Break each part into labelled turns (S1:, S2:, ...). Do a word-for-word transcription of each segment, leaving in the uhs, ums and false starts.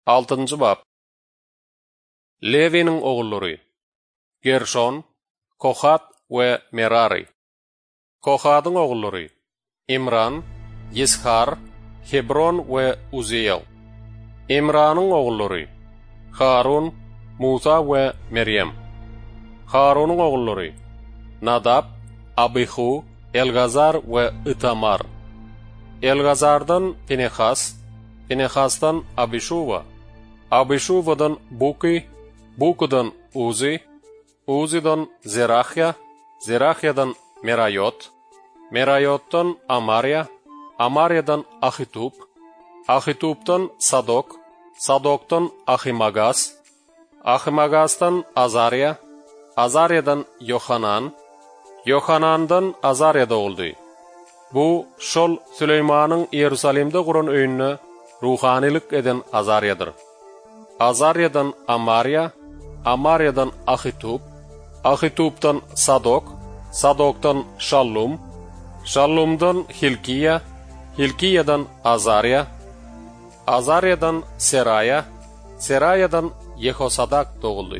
S1: altıncı bab. Levi'nin oğulları Gershon, Kohat ve Merari. Kohat'ın oğulları İmran, Yishar, Hebron ve Uziyel. İmran'ın oğulları Harun, Musa ve Meryem. Harun'un oğulları Nadab, Abihu, Elgazar ve Itamar. Elgazar'dan Pinehas, Pinehas'tan Abishuva, Abishuva'dan Buki, Buku'dan Uzi, Uzi'dan Zerahya, Zerahya'dan Merayot, Merayot'tan Amarya, Amarya'dan Ahitub, Ahitub'dan Sadok, Sadok'tan Ahimagas, Ahimagas'tan Azarya, Azarya'dan Yohanan, Yohanan'dan Azarya doğuldu. Bu, şol Süleyman'ın Yerusalim'de kuran öýünne ruhanilik eden Azarya'dır. Azarya'dan Amarya, Amarya'dan Ahitub, Ahitub'dan Sadok, Sadok'tan Şallum, Şallum'dan Hilkiya, Hilkiya'dan Azarya, Azarya'dan Seraya, Seraya'dan Yehosadak doğuldu.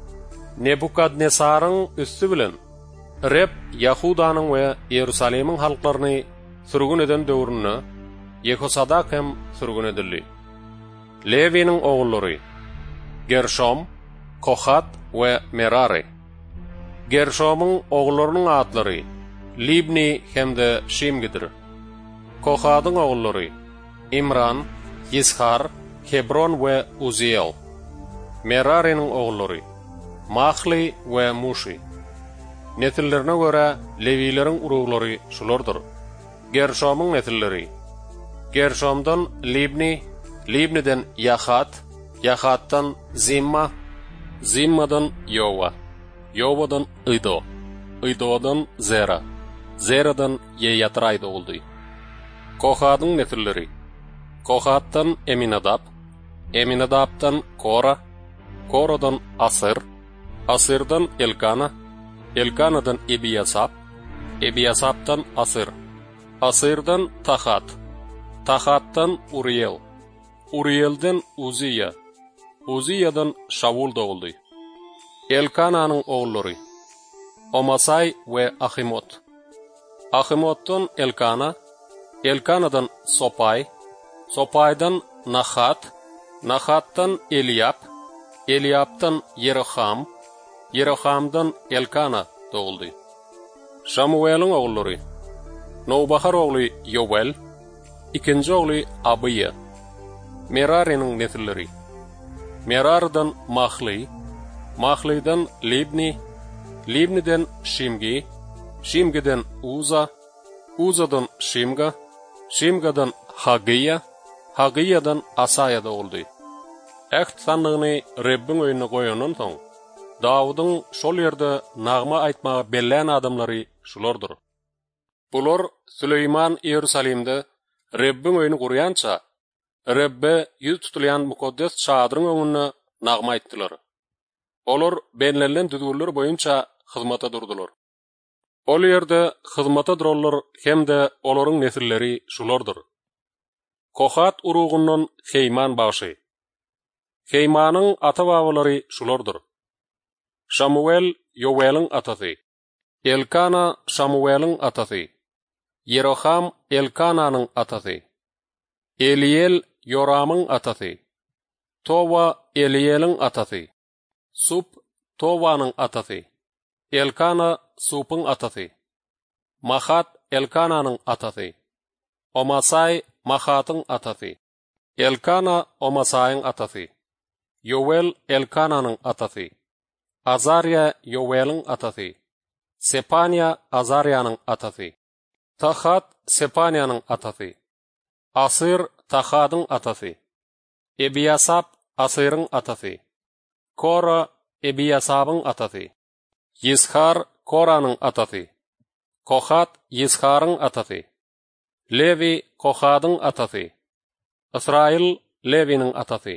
S1: Nebukadnesar'ın üstü bilen Reb Yahuda'nın ve Yerusalim'in halklarını sürgün eden döwründe Yehosadak hem sürgün edildi. Levi'nin oğulları Gershom, Kohat ve Merari. Gershom'un oğullarının adları Libni hem de Şimgidir. Kohat'ın oğulları İmran, Yishar, Hebron ve Uziyel. Merari'nin oğulları Mahli ve Mushi. Nesillerine göre Levilerin urugları şulardır. Gershom'un nesilleri Gershom'dan Libni, Libni'den Yahat, Yahat'tan Zimma, Zimma'dan Yova, Yova'dan Ido, Ido'dan Zera, Zera'dan Yeyatray doğuldu. Kohat'ın nesilleri Kohat'tan Eminadab, Eminadab'tan Kora, Kora'dan Asir, Asir'dan Elkana, Elkana'dan Ebiyasap, Ebiyasap'tan Asir, Asir'dan Tahat, Tahat'tan Uriyel, Uriyel'den Uziya, Uziya'dan Şavul doğuldu. Elkana'nın oğulları Omasay ve Ahimot. Ahimot'tan Elkana, Elkana'dan Sopay, Sopay'dan Nahat, Nahat'tan Eliyap, Eliyap'tan Yeroham, Yeroham'dan Elkana doğuldu. Şamuel'in oğulları Novbahar oğlu Yovel, ikinci oğlu Abiya. Merari'nin nesilleri Merar'dan Mahli, Mahli'den Libni, Libni'den Şimgi, Şimgi'den Uza, Uza'dan Şimga, Şimga'dan Hagiya, Hagiya'dan Asaya doğuldu. Äht sanlığını Rebbin öýüne goýandan soň, Dawydyň şol ýerde nagma aýtmaga bellän adamlary şulardyr. Bular Süleyman Yerusalimde Rebbin öýüni gurýança, Rebbe ýüz tutulýan mukaddes çadyryň öňünde nagma aýtdylar. Olar bellenlen düzgünler boýunça hyzmata durdular. Ol ýerde hyzmata durarlar hemde olaryň nesilleri şulardyr. Kohat urugundan Heyman başy. Heymanyň ata-babalary şulardyr. Şamuel Yovel'in atasy. Elkana Şamuel'in atasy. Yeroham Elkana'nın atasy. Eliel Yoram'ın atasy. Tova Eliel'in atasy. Sup Tova'nın atasy. Elkana Sup'ın atasy. Mahat Elkana'nın atasy. Omasay Mahat'ın atasy. Elkana Omasay'ın atasy. Yovel Elkana'nın atasy. Azarya Yovel'in atasy. Sepanya Azarya'nın atasy. Tahat Sepanya'nın atasy. Asir Tahat'ın atasy. Ebiyasap Asir'in atasy. Kora Ebiyasap'ın atasy. Yishar Kora'nın atasy. Kohat Yishar'ın atasy. Levi Kohat'ın atasy. Israil Levi'nin atasy.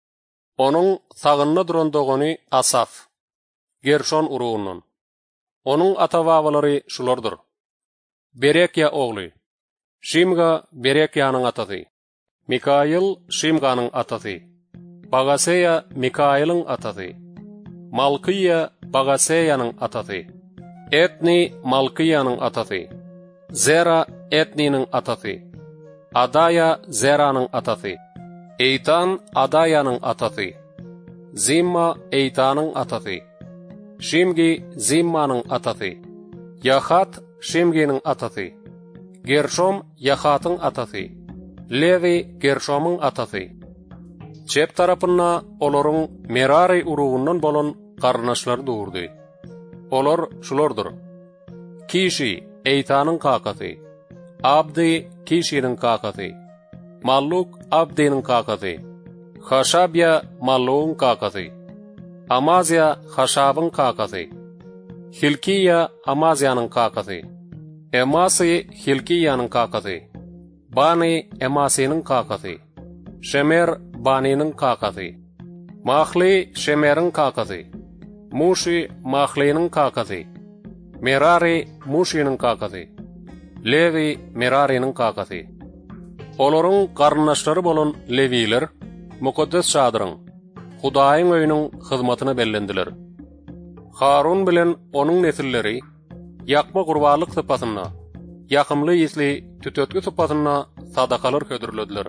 S1: Onun sağınna duran dogony Asaf. Gershon urugundan. Onun ata-babalary şulardyr. Berekya oğlu Şimga Berekya'nın atasy. Mikail Şimga'nın atasy. Bagaseya Mikail'ın atatı. Malkiya Bagaseya'nın atatı. Etni Malkiya'nın atatı. Zera Etni'nin atatı. Adaya Zera'nın atatı. Eytan Adaya'nın atatı. Zimma Eytan'ın atatı. Şimgi Zimma'nın atatı. Yahat Şimgi'nin atatı. Gershom Yahat'ın atatı. Levi Gershom'un atatı. Çep tarapına olorun Merari uruğundan bolon qarnaşlar doğurdu. Olor şulardır. Kişi Eytan'ın kakatı. Abdi Kişi'nin kakatı. Malluk Abdi'nin kakatı. Haşabya Malluk'un kakatı. Amazya Haşab'ın kakatı. Hilkiya Amazya'nın kakatı. Emasi Hilkiya'nın kakatı. Bani Emasi'nin kakatı. Şemer Bani'nin kakatı. Mahli Şemer'in kakatı. Muşi Mahli'nin kakatı. Merari Muşi'nin kakatı. Levi Merari'nin kakatı. Olorun qarnaşları bolon Leviler, mukaddes şadırın, Hudaýyň öýüniň hyzmatyna bellendiler. Harun bilen onun nesilleri, ýakma gurbalyk sypatyna, ýakymly ýesli tütötki sypatyna sadakalar ködürlediler.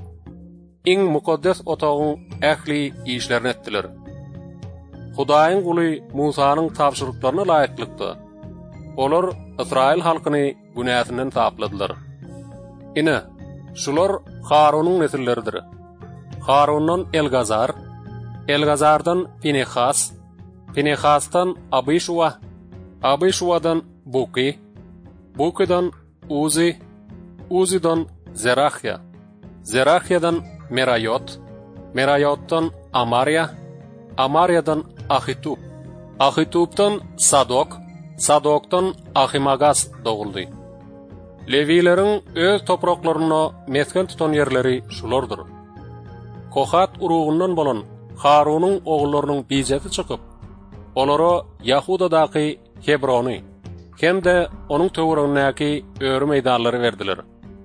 S1: Iň mukaddes otagyň ähli işlerini etdiler. Hudaýyň guly Musanyň tapşyryklaryna laýyklykda, olar Israil halkyny günäsinden sapladylar. Ine, şular Harunyň nesilleridir. Harundan Elgazar, Elgazardan Pinehas, Pinehasdan Abishuwa, Abishuwadan Buki, Bukidan Uzi, Uzidan Zerachya, Zerachyadan Merayot, Merayotdan Amarya, Amaryadan Ahitub, Ahitubdan Sadok, Sadokdan Ahimagas doğuldy. Levilerin öz topraklaryna mesken tutan yerleri şulardır. Kohat uruğundan bolan Harunyň oğullarynyň bizeti çykyp, olara Yahudadaky Hebrony, hemde onuň töweregindäki öýre meýdanlary berdiler.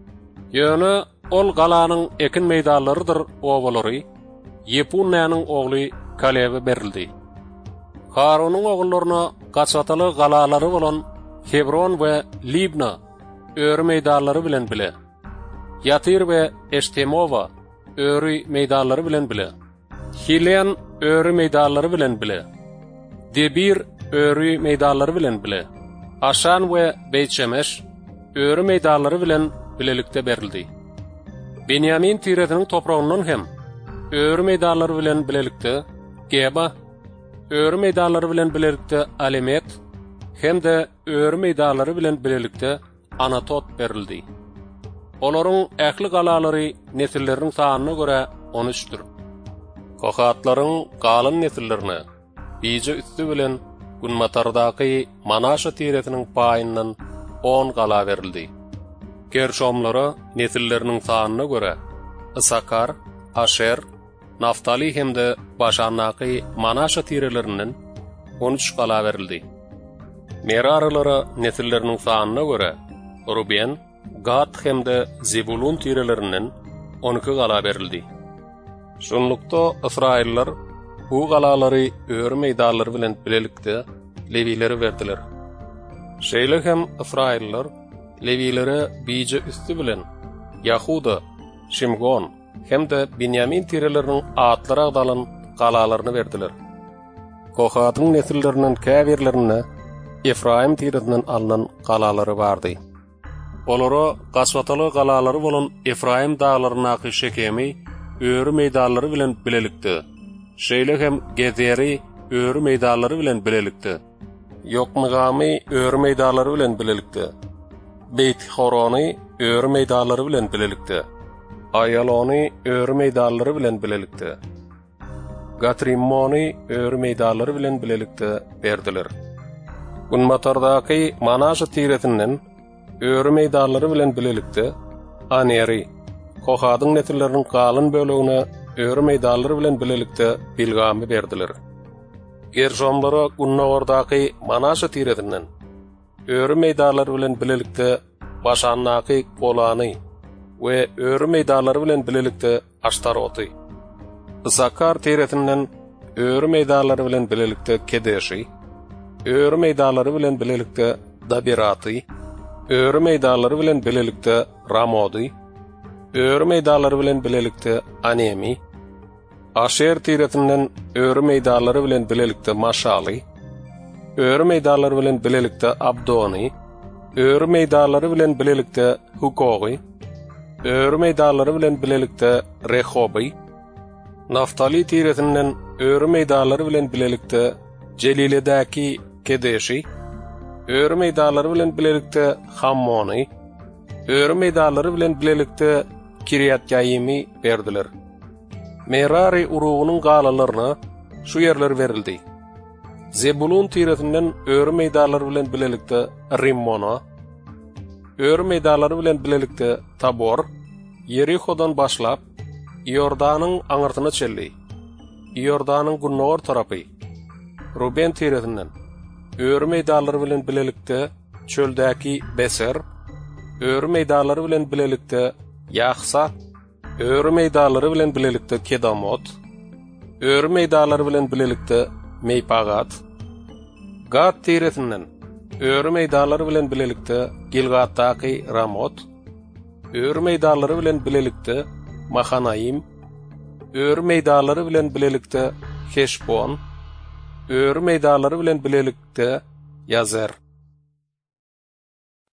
S1: Ýöne ol galanyň ekin meýdanlarydyr owalary, Yepunnyň ogly Kalebe berildi. Harunyň oğullaryna gaçataly galalary bolan Hebron we Libna öýre meýdanlary bilen bile, Yatir we Eshtemowa öýre meýdanlary bilen bile, Hilen öýre meýdanlary bilen bile, Debir öýre meýdanlary bilen bile, Aşan we Beyt-Şemeş öýre meýdanlary bilen bilelikde berildi. Benyamin tiretiniň topragyndan hem öýre meýdanlary bilen bilelikde Geba, öýre meýdanlary bilen bilelikde Alemet, hemde öýre meýdanlary bilen bilelikde Anatot berildi. Olaryň ähli galalary nesilleriniň sanyna göre on üçdür. Kohatlaryň galyn nesillerine bize üstü bilen Gunmatardaky Manasha tiretiniň paýyndan on gala berildi. Gershomlara nesilleriniň sanyna göre Isakar, Asher, Naftali hemde Başanaky Manasha tireleriniň on üç gala berildi. Merarilara nesilleriniň sanyna göre Ruben, Gad hemde Zebulun tireleriniň on iki gala berildi. Şonlukda Israiller bu galalary öýre meýdanlary bilen bilelikde Levilere berdiler. Şeýle hem Israiller Levilere bize üstü bilen Yahuda, Şimgon hemde Binyamin tireleriniň atlary agdalan galalaryny berdiler. Kohatyň nesilleriniň käbirlerine Efraim tiretinden alınan galalary bardy. Olara gaçwataly galalary bolan Efraim dağlarynaky Şekemi öýre meýdanlary bilen bilelikde. Şeýle hem Gezeri öýre meýdanlary bilen bilelikde. Yokmygamy öýre meýdanlary bilen bilelikde. Beyt-Horony öýre meýdanlary bilen bilelikde. Ayalony öýre meýdanlary bilen bilelikde. Gatrimmony öýre meýdanlary bilen bilelikde berdiler. Gunmatardaky Manasha tiretinden öýre meýdanlary bilen bilelikde Aneri, Kohatyň nesilleriniň galyn bölegine öýre meýdanlary bilen bilelikde bilgamy berdiler. Gershomlara Gunnawardaky Manasha tiretinden öýre meýdanlary bilen bilelikde Başanaky Golany we öýre meýdanlary bilen bilelikde Ashtaroty. Isakar tiretinden öwrü meýdallary bilen bilelikde Kedeşi, öwrü meýdallary bilen bilelikde Dabiraty, öwrü meýdallary bilen bilelikde Ramody, öwrü meýdallary bilen bilelikde Anemi, Aşer tiretinden öwrü meýdallary bilen bilelikde Maşaly, öwrü meýdallary bilen bilelikde Abdoni, öwrü meýdallary bilen bilelikde Hukogy, öwrü meýdallary bilen bilelikde Rehoby, Naftali tiretinden öwrü meýdallary bilen bilelikde Celiledäki Kedeşi, öwrü meýdallary bilen bilelikde Hammony, öwrü meýdallary bilen bilelikde Kiryat-Yaimi berdiler. Merari uruğunun galalaryna şu yerler verildi. Zebulun tiretinden öwrü meýdallary bilen bilelikde Rimmona, öwrü meýdallary bilen bilelikde Tabor, Yerihodan başlap Iordanyň aňyrtyna çelli. Iordanyň günnäwür tarapy. Ruben tiretinden öwrü meýdallary bilen bilelikde çöldäki Beser, öwrü meýdallary bilen bilelikde Yahsa, öwrü meýdallary bilen bilelikde Kedamot, öwrü meýdallary bilen bilelikde Meypagat, Gad tiretinden öwrü meýdallary bilen bilelikde Gilgatdaky Ramot, öwrü meýdallary bilen bilelikde Mahanaim, öwrü meýdallary bilen bilelikde Heshbon, öwrü meýdallary bilen bilelikde Yazer.